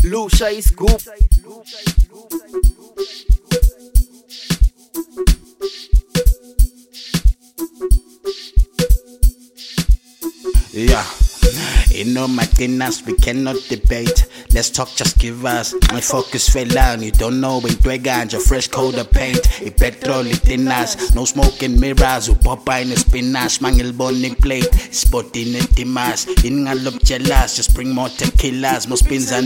Lucia is scoop. Yeah, Martinez, we cannot debate. Let's talk, just give us. My focus fell on, you don't know when ganja, fresh coat of paint. Petrol itinas, no smoking mirrors. Upapa in the spinach, mangil boni plate. Spot in the timas, in a look jealous. Just bring more tequilas, more spins and